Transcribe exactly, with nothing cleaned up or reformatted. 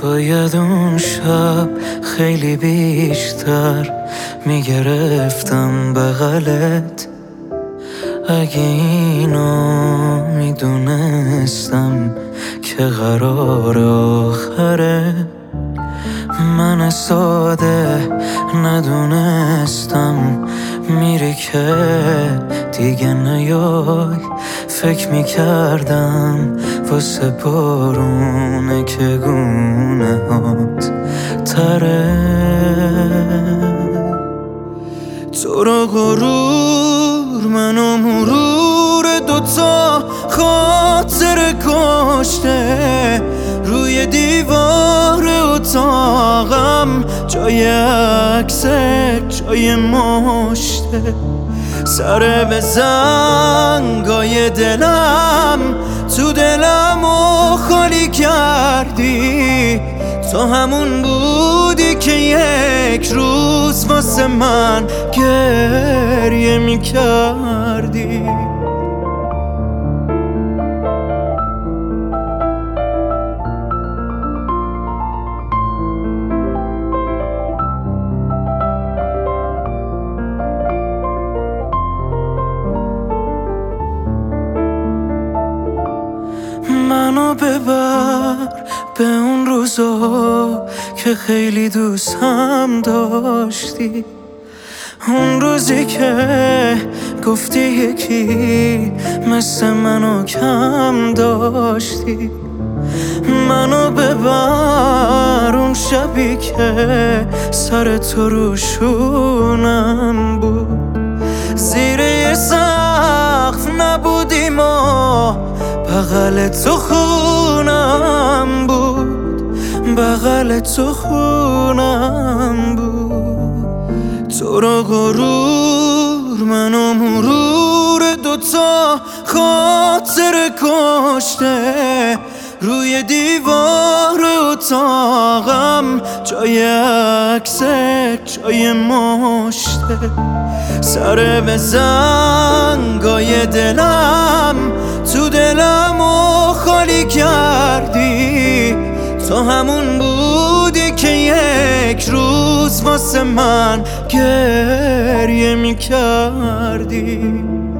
باید اون شب خیلی بیشتر میگرفتم بغلت. اگه اینو میدونستم که قرار آخره، من ساده ندونستم میری که دیگه نیای. فکر میکردم واسه بارونه که گونه هات تره. تو رو غرور منو مرور دوتا خاطر کشته. روی دیوار اتاقم جای عکست جای مشته. سر به زنگای دلم تو دلمو خالی کردی. تو همون بودی که یک روز واسه من گریه میکردی. منو ببر به اون روزا که خیلی دوست هم داشتی. اون روزی که گفتی یکی مثل منو کم داشتی. منو ببر اون شبی که سر تو روشونم بود. زیر یه سقف نبودیم و بغل تو خونم بود. بغل تو خونم بود. تو رو غرور منو مرور دوتا خاطر کشته. روی دیوار اتاقم جای عکست جای مشته. سر به زنگای دلم تو دلمو خالی کردی. تو همون بودی که یک روز واسه من گریه میکردی.